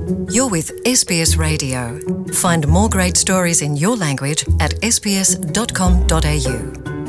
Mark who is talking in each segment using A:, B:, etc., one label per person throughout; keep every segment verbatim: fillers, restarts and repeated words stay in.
A: You're with S B S Radio. Find more great stories in your language at s b s dot com dot a u.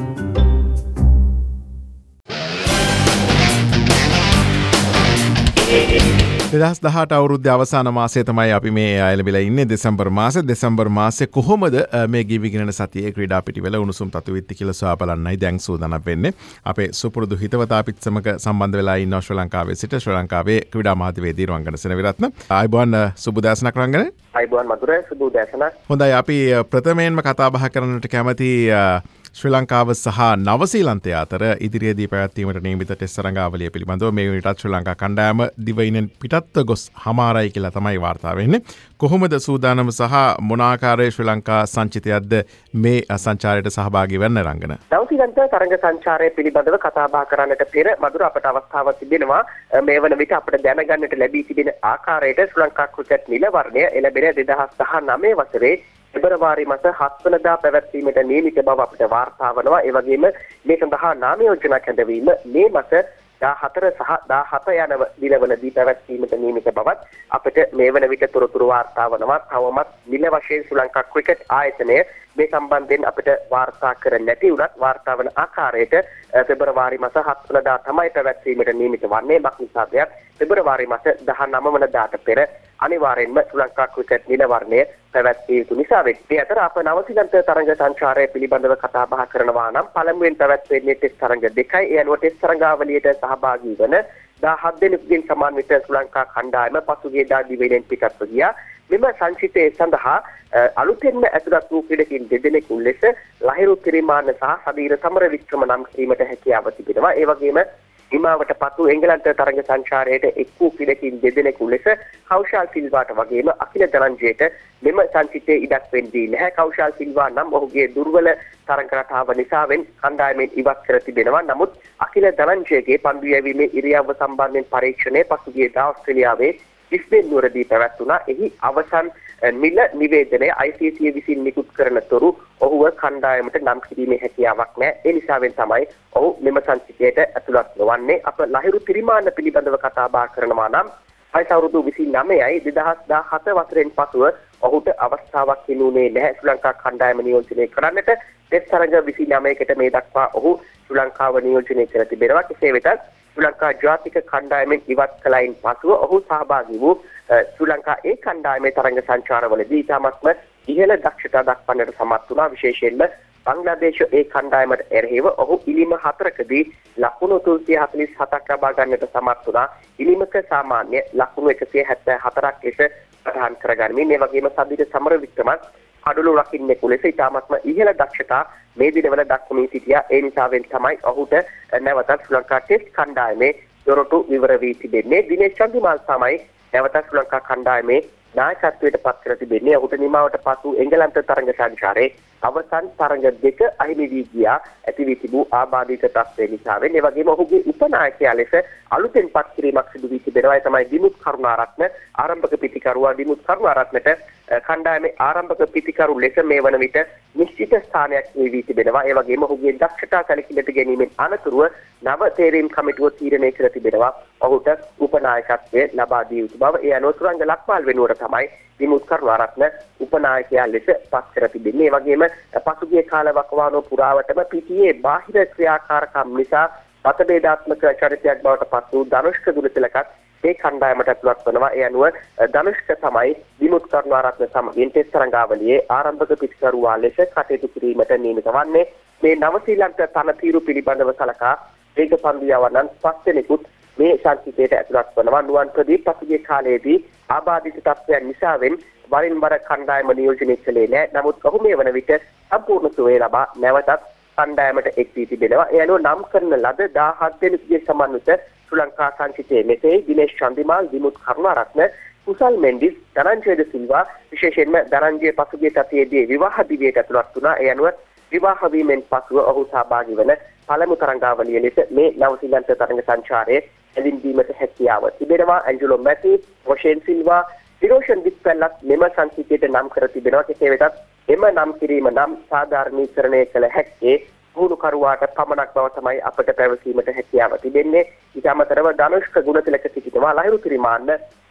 B: දෙදහස් දහඅට අවුරුද්දේ අවසාන මාසයේ තමයි අපි මේ ඇලවිලා ඉන්නේ දෙසැම්බර් මාසේ. දෙසැම්බර් මාසේ කොහොමද මේ ගිවිගෙන සතියේ ක්‍රීඩා පිටිවල උණුසුම් තතුවිත්ති කියලා සොයා බලන්නයි දැන් සූදානම් වෙන්නේ. අපේ සුපුරුදු හිතවතා අපිත් සමග සම්බන්ධ වෙලා ඉන්නවා ශ්‍රී ලංකාවේ සිට ශ්‍රී ලංකාවේ ක්‍රීඩා මාධ්‍යවේදී රංගන සෙනවිරත්න. ආයුබෝවන් සුබුදාසනක් රංගන.
C: ආයුබෝවන් මధుර සුබුදාසනක්.
B: හොඳයි, අපි ප්‍රථමයෙන්ම කතා බහ කරන්නට කැමති ශ්‍රී ලංකාව සහ නවසීලන්තය අතර ඉදිරියේදී පැවැත්වීමට නියමිත ටෙස්ට් තරඟාවලිය පිළිබඳව මේ විටත් ශ්‍රී ලංකා කණ්ඩායම දිවයිනෙන් පිටත්ව ගොස් හමාරයි කියලා තමයි වාර්තා වෙන්නේ. කොහොමද සූදානම සහ මොන ආකාරයේ ශ්‍රී ලංකා සංචිතයක්ද මේ සංචාරයට සහභාගී වෙන්න රංගන?
C: නවසීලන්ත තරඟ සංචාරය පිළිබඳව කතා බහ කරන්නට පෙර මధుර අපට අවස්ථාවක් තිබෙනවා. මේ වන විට අපට දැනගන්නට ලැබී තිබෙන ආකාරයට ශ්‍රී ලංකා ක්‍රිකට් නිල වර්ණය එළඹෙන දෙදහස් දහනවය වසරේ පෙබරවාරි මාස හත් වෙනිදා පැවැත්වීමට නියමිත බව අපිට වාර්තා වනවා. ඒ වගේම මේ සඳහා නාම යෝජනා කැඳවීම මේ මාස දාහතර සහ දාහත යන දිනවලදී පැවැත්වීමට නියමිත බවත් අපිට මේ වන විට තොරතුරු වාර්තා වනවා. තවමත් නිල වශයෙන් ශ්‍රී ලංකා ක්‍රිකට් ආයතනය මේ සම්බන්ධයෙන් අපිට වාර්තා කර නැති වුණත් වාර්තා වන ආකාරයට පෙබරවාරි මාස හත් වෙනිදා තමයි පැවැත්වීමට නියමිත වන්නේ. මක්නිසාදයක් පෙබරවාරි මාස දහනවය වෙනිදාට පෙර අනිවාර්යෙන්ම ශ්‍රී ලංකා ක්‍රිකට් නිල වර්ණය පැවැත්විය යුතු නිසා වෙයි. ඒ අතර අප නවසීලන්ත තරඟ සංචාරය පිළිබඳව කතා බහ කරනවා නම් පළමුවෙන් පැවැත්වෙන්නේ ටෙස්ට් තරඟ දෙකයි. ඒ අනුව ටෙස්ට් තරඟාවලියට සහභාගී වන දහහත් දෙනෙකුගෙන් සමාන්විත ශ්‍රී ලංකා කණ්ඩායම පසුගියදා දිවයිනෙන් පිටත්ව ගියා. මෙම සංචිතය සඳහා අලුතෙන්ම ඇතුළත් වූ ක්‍රීඩකින් දෙදෙනෙකු ලෙස ලහිරු තිරිමාන්න සහ සදීර සමරවික්‍රම නම් කිරීමට හැකියාව තිබෙනවා. ඒ වගේම හිමාවට පසු එංගලන්ත තරඟ සංචාරයට එක් වූ ක්‍රීඩකින් දෙදෙනෙකු ලෙස කෞෂල් සිල්වාට වගේම අකිල ධනංජයට මෙම සංචිතයේ ඉඩක් වෙන්නේ නැහැ. කෞෂල් සිල්වා නම් ඔහුගේ දුර්වල තරඟ රටාව නිසාවෙන් කණ්ඩායමෙන් ඉවත් කර තිබෙනවා. නමුත් අකිල ධනංජයගේ පන්දු යැවීමේ ඉරියව්ව සම්බන්ධයෙන් පරීක්ෂණය පසුගියදා ඕස්ට්‍රේලියාවේ ලිස්බන් නුවරදී පැවැත්වුණා. එහි අවසන් නිල නිවේදනය I C C විසින් නිකුත් කරන තුරු ඔහුව කණ්ඩායමට නම් කිරීමේ හැකියාවක් නැහැ. ඒ නිසාවෙන් තමයි ඔහු මෙම සංචිතයට ඇතුළත් නොවන්නේ. අප ලහිරු තිරිමාන්න පිළිබඳව කතා බහ කරනවා නම් වයස අවුරුදු විසිනවයයි දෙදහස් දහහත වසරෙන් පසුව ඔහුට අවස්ථාවක් හිමිුනේ නැහැ ශ්‍රී ලංකා කණ්ඩායම නියෝජනය කරන්නට. ටෙස්ට් තරඟ විසිනවයකට මේ දක්වා ඔහු ශ්‍රී ලංකාව නියෝජනය කර තිබෙනවා. කෙසේ වෙතත් ශ්‍රී ලංකා ජාතික කණ්ඩායමෙන් ඉවත් කළයින් පසුව ඔහු සහභාගී වූ ශ්‍රී ලංකා ඒ කණ්ඩායමේ තරඟ සංචාරවලදී ඉතාමත්ම ඉහළ දක්ෂතා දක්වන්නට සමත් වුණා. විශේෂයෙන්ම බංග්ලාදේශ ඒ කණ්ඩායමට එරෙහිව ඔහු ඉනිම හතරකදී ලකුණු තුන්සිය හතළිස් හතක් ලබා ගන්නට සමත් වුණා. ඉනිමක සාමාන්‍ය ලකුණු එකසිය හැත්තෑ හතරක් ලෙස සටහන් කරගනිමින් ඒ වගේම සදිර සමරවික්‍රමත් කඩළු රකින්නෙකු ලෙස ඉතාමත්ම ඉහළ දක්ෂතා මේ දිනවල දක්වමින් සිටියා. ඒ නිසාවෙන් තමයි ඔහුට නැවතත් ශ්‍රී ලංකා ටෙස්ට් කණ්ඩායමේ දොරටු විවර වී තිබෙන්නේ. දිනේෂ් චන්දිමාල් තමයි නැවතත් ශ්‍රී ලංකා කණ්ඩායමේ නායකත්වයට පත් කර තිබෙන්නේ. ඔහුට නිමාවට පසු එංගලන්ත තරඟ සංචාරයේ අවසන් තරඟ දෙක අහිමි වී ගියා ඇති වී තිබූ ආබාධිත තත්ත්වය නිසාවෙන්. ඒ වගේම ඔහුගේ උපනායකයා ලෙස අලුතෙන් පත් කිරීමක් සිදු වී තිබෙනවා. ඒ තමයි දිමුත් කරුණාරත්න ආරම්භක පිටිකරුවා. දිමුත් කරුණාරත්නට කණ්ඩායමේ ආරම්භක පිටිකරු ලෙස මේ වන විට නිශ්චිත ස්ථානයක් ලැබී තිබෙනවා. ඒ වගේම ඔහුගේ දක්ෂතා සැලකිලිට ගැනීමෙන් අනතුරුව නව තේරීම් කමිටුව තීරණය කර තිබෙනවා ඔහුට උපනායකත්වය ලබා දිය යුතු බව. ඒ අනුව සුරංග ලක්මාල් වෙනුවට තමයි දිමුත් කරුණාරත්න උපනායකයා ලෙස පත් කර තිබෙන්නේ. ඒ වගේම පසුගිය කාල වකවානුව පුරාවටම පිටියේ බාහිර ක්‍රියාකාරකම් නිසා මතභේදාත්මක චරිතයක් බවට පත් වූ ධනුෂ්ක දුරතිලකත් ඒ කණ්ඩායමට ඇතුළත් වනවා. ඒ අනුව ධනුෂ්ක තමයි දිමුත් කරුණාරත්න සමගින් ටෙස්ට් තරඟාවලියේ ආරම්භක පිටිකරුවා ලෙස කටයුතු කිරීමට නියමිත වන්නේ. මේ නවසීලන්ත තනතිරු පිළිබඳව සලකා වේග පන්දු යවන්නන් පස් දෙනෙකුත් මේ සංචිතයට ඇතුළත් වනවා. නුවන් ප්‍රදීප් පසුගිය කාලයේදී ආබාධිත තත්ත්වයන් නිසාවෙන් වරින් වර කණ්ඩායම නියෝජනය කළේ නැහැ. නමුත් ඔහු මේ වන විට සම්පූර්ණ සුවය ලබා නැවතත් කණ්ඩායමට එක් වී තිබෙනවා. ඒ අනුව නම් කරන ලද දහහත් දෙනෙකුගේ සමන්විත ශ්‍රී ලංකා සංචිතයේ මෙසේ දිනේෂ් චන්දිමාල්, දිමුත් කරුණාරත්න, කුසල් මෙන්ඩිස්, ධනංජය ද සිල්වා විශේෂයෙන්ම ධනංජය පසුගිය සතියේදී විවාහ දිවියට ඇතුළත් වුණා. ඒ අනුව විවාහ වීමෙන් පසුව ඔහු සහභාගී වන පළමු තරඟාවලිය ලෙස මේ නවසීලන්ත තරඟ සංචාරයේ එළින්වීමට හැකියාව තිබෙනවා. ඇන්ජලෝ මැතිව්ස්, රොෂෙන් සිල්වා, විරෝෂන් දිස්පැල්ලත් මෙම සංචිතයට නම් කර තිබෙනවා. කෙසේ වෙතත් එම නම් කිරීම නම් සාධාරණීකරණය කළ හැක්කේ පුහුණුකරුවාට පමණක් බව තමයි අපට පැවසීමට හැකියාව තිබෙන්නේ. ඊට අමතරව ධනුෂ්ක ගුණතිලක සිටිනවා, ලහිරු තිරිමාන්න,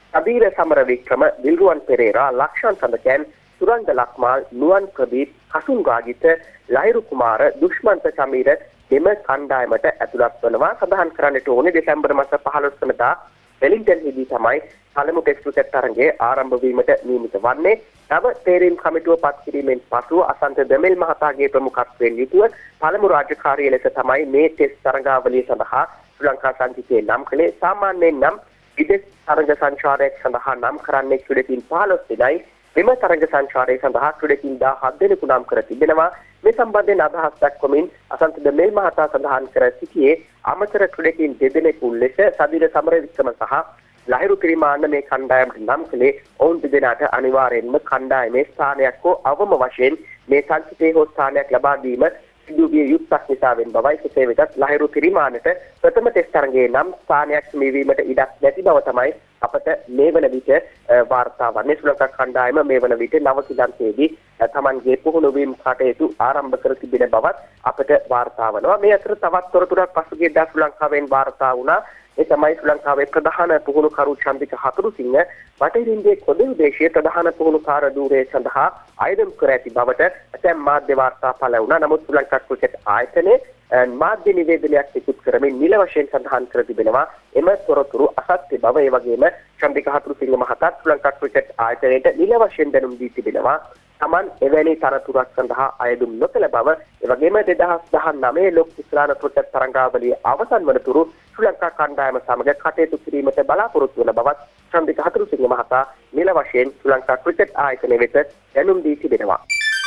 C: අබීර සමරවික්‍රම, දිල්රුවන් පෙරේරා, ලක්ෂාන් සඳකෑන්, සුරංග ලක්මාල්, නුවන් ප්‍රදීප්, කසුන් ගාගිත, ලහිරු කුමාර, දුෂ්මන්ත සමීර මෙම කණ්ඩායමට ඇතුළත් වනවා. සඳහන් කරන්නට ඕනේ දෙසැම්බර් මාස පහළොස් වෙනිදා වෙලින්ටන්හිදී තමයි පළමු ටෙස්ට් ක්‍රිකට් තරඟයේ ආරම්භ වීමට නියමිත වන්නේ. නව තේරීම් කමිටුව පත් කිරීමෙන් පසුව අසන්ත දෙමෙල් මහතාගේ ප්‍රමුඛත්වයෙන් යුතුව පළමු රාජකාරිය ලෙස තමයි මේ ටෙස්ට් තරඟාවලිය සඳහා ශ්‍රී ලංකා සංචිතයේ නම් කළේ. සාමාන්‍යයෙන් නම් විදේශ තරඟ සංචාරයක් සඳහා නම් කරන්නේ ක්‍රීඩකින් පහළොස් දෙනයි. මෙම තරඟ සංචාරය සඳහා ක්‍රීඩකින් දහහත් දෙනෙකු නම් කර තිබෙනවා. මේ සම්බන්ධයෙන් අදහස් දක්වමින් අසන්ත දෙමෙල් මහතා සඳහන් කර සිටියේ අමතර ක්‍රීඩකින් දෙදෙනෙකු ලෙස සදිර සමරවික්‍රම සහ ලහිරු කිරිමාන්න මේ කණ්ඩායමට නම් කළේ ඔවුන් දෙදෙනාට අනිවාර්යෙන්ම කණ්ඩායමේ ස්ථානයක් හෝ අවම වශයෙන් මේ සංචිතයේ හෝ ස්ථානයක් ලබා දීම සිදු විය යුත්තක් නිසාවෙන් බවයි. කෙසේ වෙතත් ලහිරු කිරිමාන්නට ප්‍රථම ටෙස්ට් තරඟයේ නම් ස්ථානයක් හිමිවීමට ඉඩක් නැති බව තමයි අපට මේ වන විට වාර්තා වන්නේ. ශ්‍රී ලංකා කණ්ඩායම මේ වන විට නවසීලන්තයේදී තමන්ගේ පුහුණු වීම කටයුතු ආරම්භ කර තිබෙන බවත් අපට වාර්තා වනවා. මේ අතර තවත් තොරතුරක් පසුගියදා ශ්‍රී ලංකාවෙන් වාර්තා වුණා. ඒ තමයි ශ්‍රී ලංකාවේ ප්‍රධාන පුහුණුකරු චන්දික හතුරුසිංහ බටහිර ඉන්දියාවේ කොළඹ දේශීය ප්‍රධාන පුහුණුකාර ධූරය සඳහා ආයෝජන කර ඇති බවට ඇතැම් මාධ්‍ය වාර්තා පළ වුණා. නමුත් ශ්‍රී ලංකා ක්‍රිකට් ආයතනයේ මාධ්‍ය නිවේදනයක් නිකුත් කරමින් නිල වශයෙන් සඳහන් කර තිබෙනවා එම තොරතුරු අසත්‍ය බව. ඒ වගේම චන්දික හතුරුසිංහ මහතා ශ්‍රී ලංකා ක්‍රිකට් ආයතනයට නිල වශයෙන් දැනුම් දී තිබෙනවා තමන් එවැනි තරතුරක් සඳහා අයදුම් නොකළ බව. ඒ වගේම දෙදහස් දහනවය ලෝක ඉස්ලාන ක්‍රිකට් තරඟාවලිය අවසන් වනතුරු ශ්‍රී ලංකා කණ්ඩායම සමග කටයුතු කිරීමට බලාපොරොත්තු වන බවත් චන්දික හතුරුසිංහ මහතා නිල වශයෙන් ශ්‍රී ලංකා ක්‍රිකට් ආයතනය වෙත දැනුම් දී තිබෙනවා.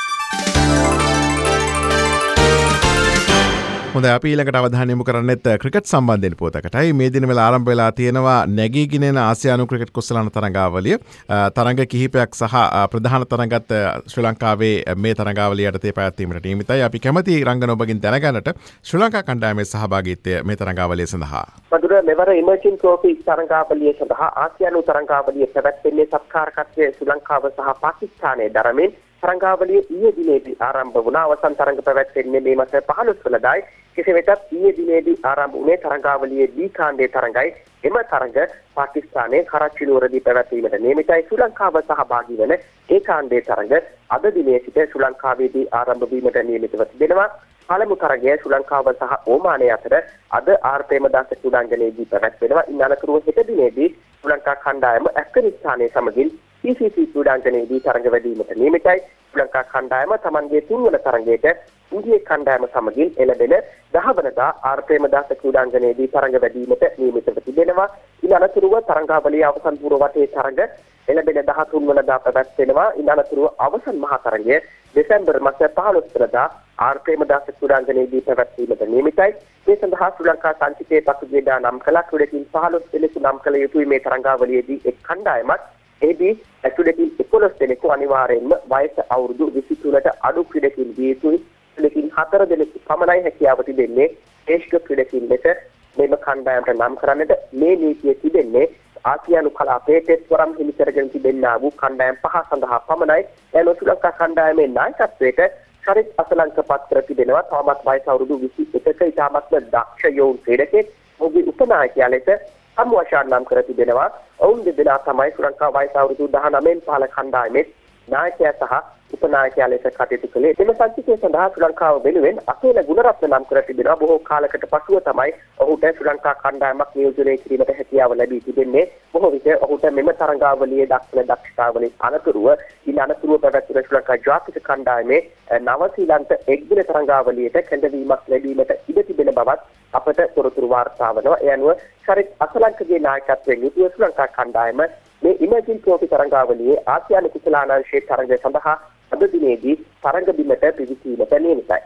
B: හොඳ අපි ඊළඟට අවධානය යොමු කරන්නෙත් ක්‍රිකට් සම්බන්ධයෙන් පුවතකටයි. මේ දිනවල ආරම්භ වෙලා තියෙනවා නැගීගෙන ආසියානු ක්‍රිකට් කුසලාන තරඟාවලිය. තරඟ කිහිපයක් සහ ප්‍රධාන තරඟත් ශ්‍රී ලංකාවේ මේ තරඟාවලිය යටතේ පැවැත්වීමට නියමිතයි. අපි කැමති රංගන ඔබගෙන් දැනගන්නට ශ්‍රී ලංකා කණ්ඩායමේ සහභාගීත්වය මේ තරඟාවලිය සඳහා.
C: මధుර මෙවර ඉමර්ජින් ට්‍රොෆි තරඟාවලිය සඳහා ආසියානු තරඟාවලිය පැවැත්වෙන්නේ සත්කාරකත්වයේ ශ්‍රී ලංකාව සහ පාකිස්තානයේ දරමින් තරඟාවලිය ඊයේ දිනේදී ආරම්භ වුණා. අවසන් තරඟ පැවැත්වෙන්නේ මේ මාස පහළොස් වෙනිදායි. කෙසේ වෙතත් ඊයේ දිනේදී ආරම්භ වුණේ තරඟාවලියේ දී කාණ්ඩයේ තරඟයි. එම තරඟ පාකිස්තානයේ කරච්චි නුවරදී පැවැත්වීමට නියමිතයි. ශ්‍රී ලංකාව සහභාගී වන ඒ කාණ්ඩයේ තරඟ අද දිනේ සිට ශ්‍රී ලංකාවේදී ආරම්භ වීමට නියමිතව තිබෙනවා. පළමු තරඟය ශ්‍රී ලංකාව සහ ඕමානය අතර අද ආර් ප්‍රේමදාස ක්‍රීඩාංගණයේදී පැවැත්වෙනවා. ඉන් අනතුරුව හෙට දිනේදී ශ්‍රී ලංකා කණ්ඩායම ඇෆ්ගනිස්තානයේ සමගින් පී සී සී ක්‍රීඩාංගණයේදී තරඟ වැදීමට නියමිතයි. ශ්‍රී ලංකා කණ්ඩායම තමන්ගේ තුන්වන තරඟයට ඉන්දියාවේ කණ්ඩායම සමගින් එළඹෙන දහ වෙනිදා ආර් ප්‍රේමදාස ක්‍රීඩාංගණයේදී තරඟ වැදීමට නියමිතව තිබෙනවා. ඉන් අනතුරුව තරඟාවලියේ අවසන් පූර්ව වටේ තරඟ එළඹෙන දහතුන් වෙනිදා පැවැත්වෙනවා. ඉන් අනතුරුව අවසන් මහා තරඟය දෙසැම්බර් මාස පහළොස් වෙනිදා ආර් ප්‍රේමදාස ක්‍රීඩාංගණයේදී පැවැත්වීමට නියමිතයි. මේ සඳහා ශ්‍රී ලංකා සංචිතයේ පසුගියදා නම් කළ ක්‍රීඩකින් පහළොස් දෙනෙකු නම් කළ යුතුයි මේ තරඟාවලියේදී එක් කණ්ඩායමක්. එහිදී ක්‍රීඩකින් එකොළොස් දෙනෙකු අනිවාර්යයෙන්ම වයස අවුරුදු විසි තුනට අඩු ක්‍රීඩකින් විය යුතුයි. ක්‍රීඩකින් හතර දෙනෙකු පමණයි හැකියාව තිබෙන්නේ ශ්‍රේෂ්ඨ ක්‍රීඩකින් ලෙස මෙම කණ්ඩායමට නම් කරන්නට. මේ නීතිය තිබෙන්නේ ආසියානු කලාපයේ ටෙස්ට් වරම් හිමි කරගෙන තිබෙනා වූ කණ්ඩායම් පහ සඳහා පමණයි. එන ශ්‍රී ලංකා කණ්ඩායමේ නායකත්වයට ශරිත් අසලංක පත් කර තිබෙනවා. තවමත් වයස අවුරුදු විසි එකක ඉතාමත්ම දක්ෂ යෝන් ක්‍රීඩකෙක්. ඔහුගේ උපනායකයා ලෙස සම්වශාන් නම් කර තිබෙනවා. ඔවුන් දෙදෙනා තමයි ශ්‍රී ලංකා වයස අවුරුදු දහනවයෙන් පහළ කණ්ඩායමේ නායකයා සහ උපනායකයා ලෙස කටයුතු කළේ. එම සංචිතය සඳහා ශ්‍රී ලංකාව වෙනුවෙන් අසේල ගුණරත්න නම් කර තිබෙනවා. බොහෝ කාලයකට පසුව තමයි ඔහුට ශ්‍රී ලංකා කණ්ඩායමක් නියෝජනය කිරීමට හැකියාව ලැබී තිබෙන්නේ. බොහෝ විට ඔහුට මෙම තරඟාවලියේ දක්වන දක්ෂතාවලින් අනතුරුව ඉන් අනතුරුව පැවැත්වෙන ශ්‍රී ලංකා ජාතික කණ්ඩායමේ නවසීලන්ත එක්දින තරඟාවලියට කැඳවීමක් ලැබීමට ඉඩ තිබෙන බවත් අපට තොරතුරු වාර්තා වෙනවා. ඒ අනුව ශරිත් අසලංකගේ නායකත්වයෙන් යුතුව ශ්‍රී ලංකා කණ්ඩායම මේ ඉමර්ජින් ට්‍රොෆි තරඟාවලියේ ආසියානු කුසලානාංශයේ තරඟය සඳහා අද දිනේදී තරඟ බිමට පිවිසීමට නියමිතයි.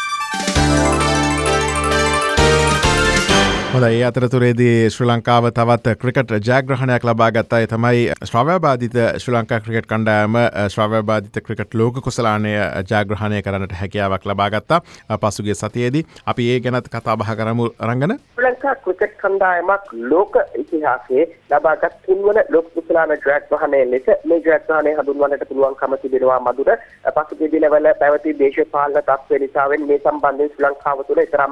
B: හොඳයි. ඒ අතරතුරේදී ශ්‍රී ලංකාව තවත් ක්‍රිකට් ජයග්‍රහණයක් ලබා ගත්තා. ඒ තමයි ශ්‍රව්‍යබාධිත ශ්‍රී ලංකා ක්‍රිකට් කණ්ඩායම ශ්‍රව්‍යබාධිත ක්‍රිකට් ලෝක කුසලානය ජයග්‍රහණය කරන්නට හැකියාවක් ලබා ගත්තා පසුගිය සතියේදී. අපි ඒ ගැනත් කතා බහ කරමු රංගන.
C: ශ්‍රී ලංකා ක්‍රිකට් කණ්ඩායමක් ලෝක ඉතිහාසයේ ලබාගත් තුන්වන ලෝක කුසලාන ජයග්‍රහණය ලෙස මේ ජයග්‍රහණය හඳුන්වන්නට පුළුවන්කම තිබෙනවා. මధుර පසුගිය දිනවල පැවති දේශපාලන තත්ත්ව නිසාවෙන් මේ සම්බන්ධයෙන් ශ්‍රී ලංකාව තුළ තරම්ම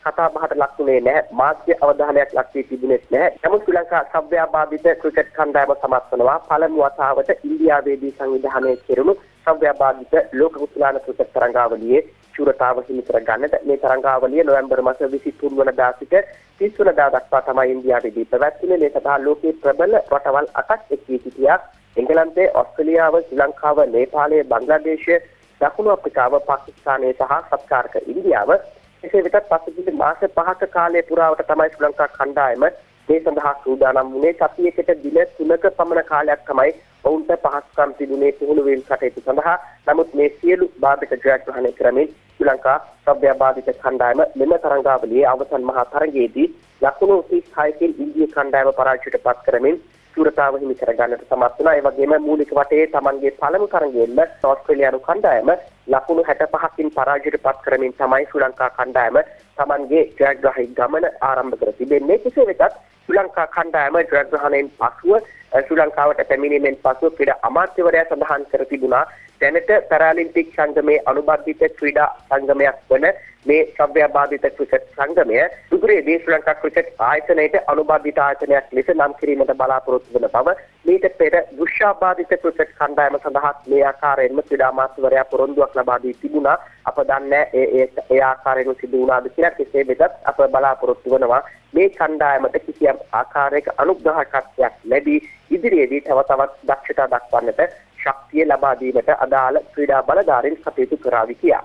C: කතා බහට ලක් වුණේ නැහැ. මාධ්‍ය අවධානයක් ලක් වී තිබුණේ නැහැ. නමුත් ශ්‍රී ලංකා සව්‍යාබාධිත ක්‍රිකට් කණ්ඩායම සමත් වෙනවා පළමු වතාවට ඉන්දියාවේදී සංවිධානය කෙරුණු සව්‍යාබාධිත ලෝක කුසලාන ක්‍රිකට් තරඟාවලියේ ශූරතාව හිමි කර ගන්නට මේ තරඟාවලිය නොවැම්බර් මාස විසිතුන් වනදා සිට තිස් වනදා දක්වා තමයි ඉන්දියාවේදී පැවැත්වුණේ. මේ සඳහා ලෝකයේ ප්‍රබල රටවල් අටක් එක් වී සිටියා. එංගලන්තය, ඕස්ට්‍රේලියාව, ශ්‍රී ලංකාව, නේපාලය, බංග්ලාදේශය, දකුණු අප්‍රිකාව, පාකිස්තානය සහ සත්කාරක ඉන්දියාව. එසේ වෙතත් පසුගිය මාස පහක කාලය පුරාවට තමයි ශ්‍රී ලංකා කණ්ඩායම මේ සඳහා සූදානම් වුණේ. සතියකට දින තුනක පමණ කාලයක් තමයි ඔවුන්ට පහසුකම් තිබුණේ පුහුණු වීම කටයුතු සඳහා. නමුත් මේ සියලු බාධක ජයග්‍රහණය කරමින් ශ්‍රී ලංකා සව්‍යාබාධිත කණ්ඩායම මෙම තරඟාවලියේ අවසන් මහා තරගයේදී ලකුණු තිස් හයකින් ඉන්දිය කණ්ඩායම පරාජයට පත් කරමින් ශූරතාව හිමි කර ගන්නට සමත් වුණා. ඒ වගේම මූලික වටේ තමන්ගේ පළමු තරගයෙන්ම ඕස්ට්‍රේලියානු කණ්ඩායම ලකුණු හැට පහකින් පරාජයට පත් කරමින් තමයි ශ්‍රී ලංකා කණ්ඩායම තමන්ගේ ජයග්‍රහී ගමන ආරම්භ කර තිබෙන්නේ. කෙසේ වෙතත් ශ්‍රී ලංකා කණ්ඩායම ජයග්‍රහණයෙන් පසුව ශ්‍රී ලංකාවට පැමිණීමෙන් පසුව ක්‍රීඩා අමාත්‍යවරයා සඳහන් කර තිබුණා දැනට පැරාලිම්පික් සංගමයේ අනුබද්ධිත ක්‍රීඩා සංගමයක් වන මේ සව්‍යාබාධිත ක්‍රිකට් සංගමය දුගුරේදී ශ්‍රී ලංකා ක්‍රිකට් ආයතනයට අනුබද්ධිත ආයතනයක් ලෙස නම් කිරීමට බලාපොරොත්තු වන බව මීට පෙර වෘෂාබාධිත ක්‍රිකට් කණ්ඩායම සඳහා මේ ආකාරයෙන්ම ක්‍රීඩා අමාත්‍යවරයා පොරොන්දුවක් ලබා දී තිබුණා. අප දන්නේ ඒ ඒ ඒ ආකාරයෙන් සිදු වුණාද කියලා. කෙසේ වෙතත් අප බලාපොරොත්තු වෙනවා මේ කණ්ඩායමට කිසියම් ආකාරයක අනුග්‍රහකත්වයක් ලැබී ඉදිරියේදී තව තවත් දක්ෂතා දක්වන්නට ශක්තිය ලබා දීමට අදාළ ක්‍රීඩා බලධාරීන් කටයුතු කරાવી කියා.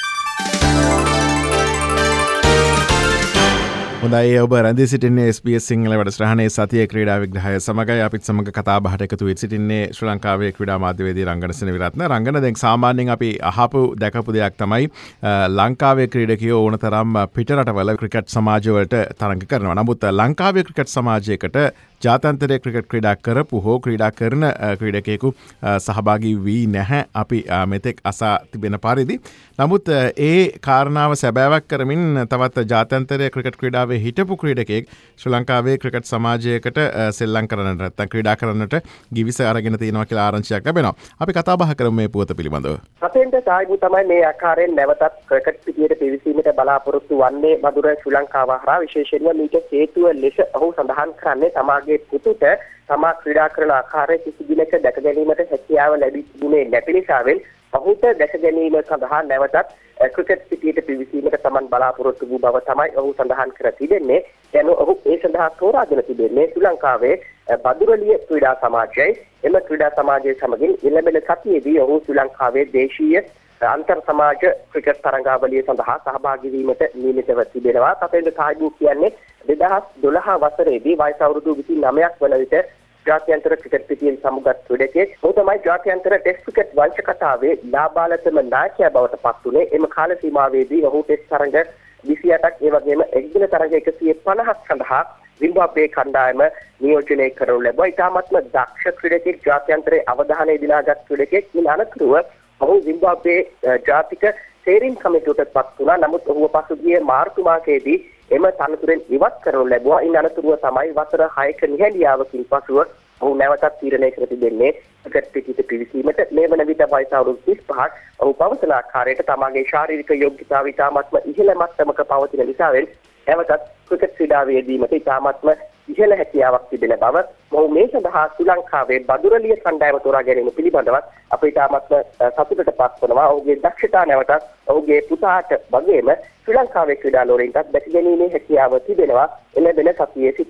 B: හොඳයි ඔබ රැඳී සිටින්නේ එස් බී එස් සිංහල වැඩසටහනේ සතියේ ක්‍රීඩා විග්‍රහය සමගයි. අපිත් සමග කතා බහට එකතු වෙ සිටින්නේ ශ්‍රී ලංකාවේ ක්‍රීඩා මාධ්‍යවේදී රංගන සෙනවිරත්න. රංගන දැන් සාමාන්‍යයෙන් අපි අහපු දැකපු දෙයක් තමයි ලංකාවේ ක්‍රීඩකයෝ ඕනතරම් පිට රටවල ක්‍රිකට් සමාජවලට තරඟ කරනවා. නමුත් ලංකාවේ ක්‍රිකට් සමාජයකට ජාත්‍යන්තරයේ ක්‍රිකට් ක්‍රීඩා කරපු හෝ ක්‍රීඩා කරන ක්‍රීඩකයෙකු සහභාගී වී නැහැ අපි මෙතෙක් අසා තිබෙන පරිදි. නමුත් ඒ කාරණාව සැබෑවක් කරමින් තවත් ජාත්‍යන්තරයේ ක්‍රිකට් ක්‍රීඩාවේ හිටපු ක්‍රීඩකයෙක් ශ්‍රී ලංකාවේ ක්‍රිකට් සමාජයකට සෙල්ලම් කරන්නට නැත්නම් ක්‍රීඩා කරන්නට ගිවිස අරගෙන තියෙනවා කියලා ආරංචියක් ලැබෙනවා. අපි කතා බහ කරමු මේ පුවත පිළිබඳව.
C: සතෙන්ට සායිබු තමයි මේ ආකාරයෙන් නැවතත් ක්‍රිකට් පිටියට පිවිසීමට බලාපොරොත්තු වන්නේ මధుර ශ්‍රී ලංකාව හරහා. විශේෂයෙන්ම මේක හේතුව ලෙස ඔහු සඳහන් කරන්නේ තමාගේ පුතුට තමා ක්‍රීඩා කරන ආකාරය කිසි දිනක දැක ගැනීමට හැකියාව ලැබී තිබුණේ නැති නිසාවෙන් ඔහුට දැක ගැනීම සඳහා නැවතත් ක්‍රිකට් පිටියට පිවිසීමට තමන් බලාපොරොත්තු වූ බව තමයි ඔහු සඳහන් කර තිබෙන්නේ. දැන් ඔහු ඒ සඳහා තෝරාගෙන තිබෙන්නේ ශ්‍රී ලංකාවේ බදුරලිය ක්‍රීඩා සමාජයයි. එම ක්‍රීඩා සමාජයේ සමගින් එළඹෙන සතියේදී ඔහු ශ්‍රී ලංකාවේ දේශීය අන්තර් සමාජ ක්‍රිකට් තරඟාවලිය සඳහා සහභාගී වීමට නියමිතව තිබෙනවා. තපෙන්ද සායිබු කියන්නේ දෙදහස් දොළහ වසරේදී වයස අවුරුදු විසිනමයක් වන විට ජාත්‍යන්තර ක්‍රිකට් පිටියෙන් සමුගත් ක්‍රීඩකයෙක්. ඔහු තමයි ජාත්‍යන්තර ටෙස්ට් ක්‍රිකට් වංශ කතාවේ ලාබාලතම නායකයා බවට පත් වුණේ. එම කාල සීමාවේදී ඔහු ටෙස්ට් තරඟ විසි අටක් ඒ වගේම එක්දින තරඟ එකසිය පනහක් සඳහා zimbabwe කණ්ඩායම නියෝජනය කරනු ලැබුවා. ඉතාමත්ම දක්ෂ ක්‍රීඩකයෙක්, ජාත්‍යන්තරයේ අවධානය දිනාගත් ක්‍රීඩකයෙක්. ඉන් අනතුරුව ඔහු zimbabwe ජාතික තේරීම් කමිටුවට පත් වුණා. නමුත් ඔහුව පසුගිය මාර්තු මාසයේදී එම තනතුරෙන් ඉවත් කරනු ලැබුවා. ඉන් අනතුරුව තමයි වසර හයක නිහඬියාවකින් පසුව ඔහු නැවතත් තීරණය කර තිබෙන්නේ ක්‍රිකට් පිටියට පිවිසීමට. මේ වන විට වයස අවුරුදු තිස් පහක්. ඔහු පවසන ආකාරයට තමාගේ ශාරීරික යෝග්‍යතාව ඉතාමත්ම ඉහළ මට්ටමක පවතින නිසාවෙන් නැවතත් ක්‍රිකට් ක්‍රීඩාවේදීමට ඉතාමත්ම ඉහළ හැකියාවක් තිබෙන බව ඔහු මේ සඳහා ශ්‍රී ලංකාවේ බදුරලිය කණ්ඩායම තෝරා ගැනීම පිළිබඳවත් අප ඉතාමත්ම සතුටට පත් වෙනවා. ඔහුගේ දක්ෂතා නැවතත් ඔහුගේ පුතාට වගේම ශ්‍රී ලංකාවේ ක්‍රීඩා ලෝරීන්ටත් දැක ගැනීමේ හැකියාව තිබෙනවා එළඹෙන සතියේ සිට.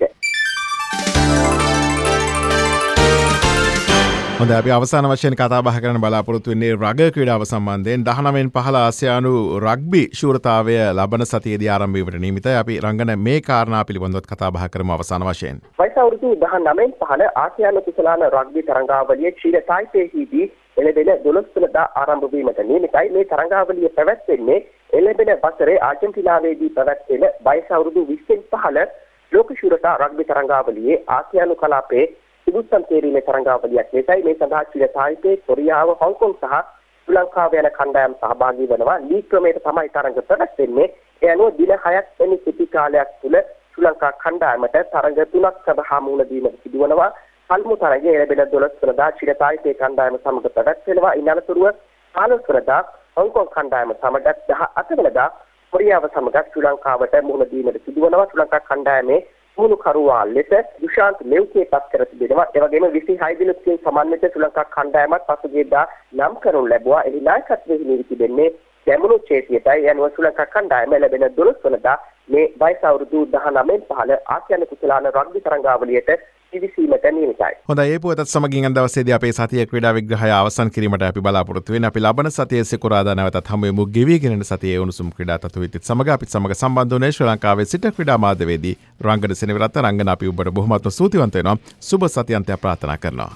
B: හොඳ අපි අවසාන වශයෙන් කතා බහ කරන්න බලාපොරොත්තු වෙන්නේ රග ක්‍රීඩාව සම්බන්ධයෙන්. දහනවයෙන් පහළ ආසියානු රග්බි ශූරතාවය ලබන සතියේදී ආරම්භ වීමට නියමිතයි. අපි රංගන මේ කාරණා පිළිබඳව කතා බහ කරමු අවසාන වශයෙන්.
C: වයස අවුරුදු දහනවයෙන් පහළ ආසියානු කුසලාන රග්බි තරඟාවලිය චීන තායිපේහිදී එළඹෙන දොළොස් වෙනිදා ආරම්භ වීමට නියමිතයි. මේ තරඟාවලිය පැවැත්වෙන්නේ එළඹෙන වසරේ ආජන්ටිනාවේදී පැවැත්වෙන වයස අවුරුදු විස්සෙන් පහළ ලෝක ශූරතා රග්බි තරඟාවලියේ ආසියානු කලාපයේ සුදුස්සම් තේරීමේ තරඟාවලියක් ලෙසයි මේ සඳහා චීන තායිපේ, කොරියාව, හොංකොං සහ ශ්‍රී ලංකාව යන කණ්ඩායම් සහභාගී වෙනවා. ලීග් ක්‍රමයට තමයි තරඟ පැවැත්වෙන්නේ. ඒ අනුව දින හයක් වැනි සිටි කාලයක් තුළ ශ්‍රී ලංකා කණ්ඩායමට තරඟ තුනක් සඳහා මුහුණ දීමට සිදුවනවා. පළමු තරඟය එළඹෙන දොළොස් වෙනිදා චීන තායිපේ කණ්ඩායම සමග පැවැත්වෙනවා. ඉන් අනතුරුව පහළොස් වෙනිදා හොංකොං කණ්ඩායම සමග දහ අට වෙනිදා කොරියාව සමග ශ්‍රී ලංකාවට මුහුණ දීමට සිදුවනවා. ශ්‍රී ලංකා කණ්ඩායමේ මුණු කරුවා ලෙස දුෂාන්ත් මෙව්කේ පත් කර තිබෙනවා. ඒ වගේම විසිහය දිනකින් සමන්විත ශ්‍රී ලංකා කණ්ඩායමත් පසුගියදා නම් කරනු ලැබුවා. එහි නායකත්වයේ හිමි තිබෙන්නේ දැමුණු චේතියටයි. යනුව ශ්‍රී ලංකා කණ්ඩායම ලැබෙන දොළොස් වනදා මේ වයස අවුරුදු දහනවයෙන් පහළ ආසියානු කුසලාන රග්බි තරඟාවලියට පිවිසීමට නියමිතයි.
B: හොඳයි ඒ පුවතත් සමගින් අද දවසේදී අපේ සතියේ ක්‍රීඩා විග්‍රහය අවසන් කිරීමට අපි බලාපොරොත්තු වෙන්නේ. අපි ලබන සතියේ සිකුරාදා නැවතත් හමු වෙමු. ගෙවිගෙන යන සතියේ උණුසුම් ක්‍රීඩා තත්ත්වෙත් සමග අපිත් සමග සම්බන්ධ වුණේ ශ්‍රී ලංකාවේ සිට ක්‍රීඩා මාධ්‍යවේදී රංගන සෙනවිරත්න. රංගන අපි ඔබට බොහොමත්ම ස්තුතිවන්ත වෙනවා. සුබ සතියන්තයක් ප්‍රාර්ථනා කරනවා.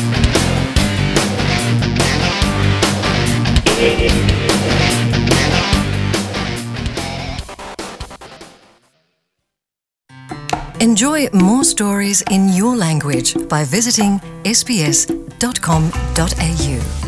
A: Enjoy more stories in your language by visiting s b s dot com dot a u.